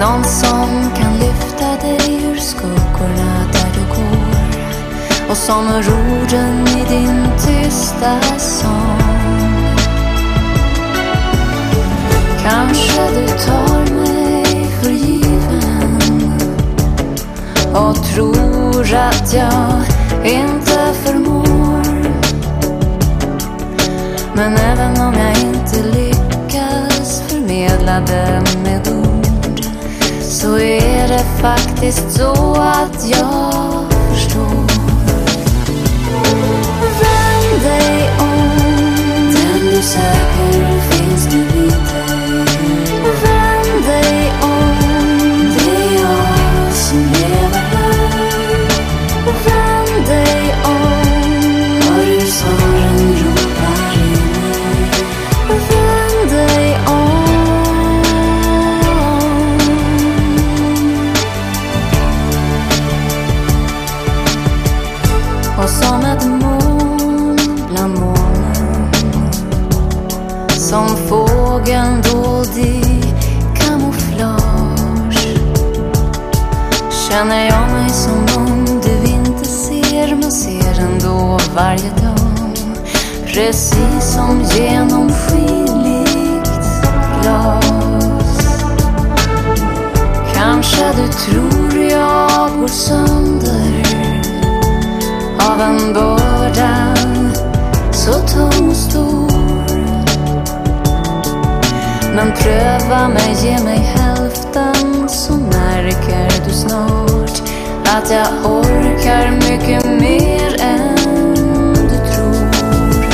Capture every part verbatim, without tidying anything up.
Någon som kan lyfta dig ur skuggorna där du går, och som hör orden i din tysta sång. Kanske du tar mig för given och tror att jag inte förmår. Men även om jag inte lyckas förmedla det med ord, så är det faktiskt så att jag förstår. Vänd dig om, den du söker finns nu vid dig. Vänd dig om, det är jag som lever här. Vänd dig om, hör du svaren ropar i mig. Vänd dig om. Och som ett moln bland molnen, som fågeln dold i kamouflage, känner jag mig som om du inte ser, men ser ändå varje dag. Precis som genomskinligt glas. Kanske du tror jag går sönder av en börda så tung och stor. Men pröva mig, ge mig hälften, så märker du snart att jag orkar mycket mer än du tror.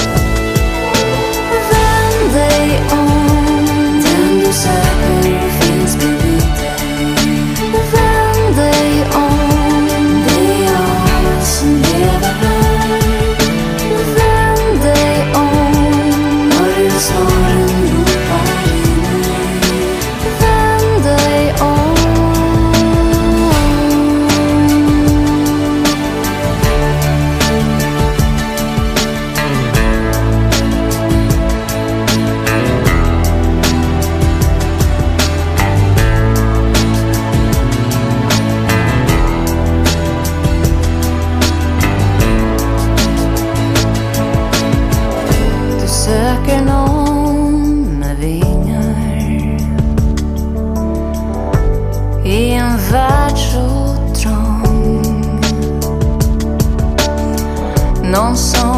Vänd dig om, den du söker finns bredvid dig. Vänd dig om, det är jag som lever här. Vänd dig om, hör du svaren ropar i mig. Vänd dig om. Du söker någon med vingar i en värld så trång. Någon som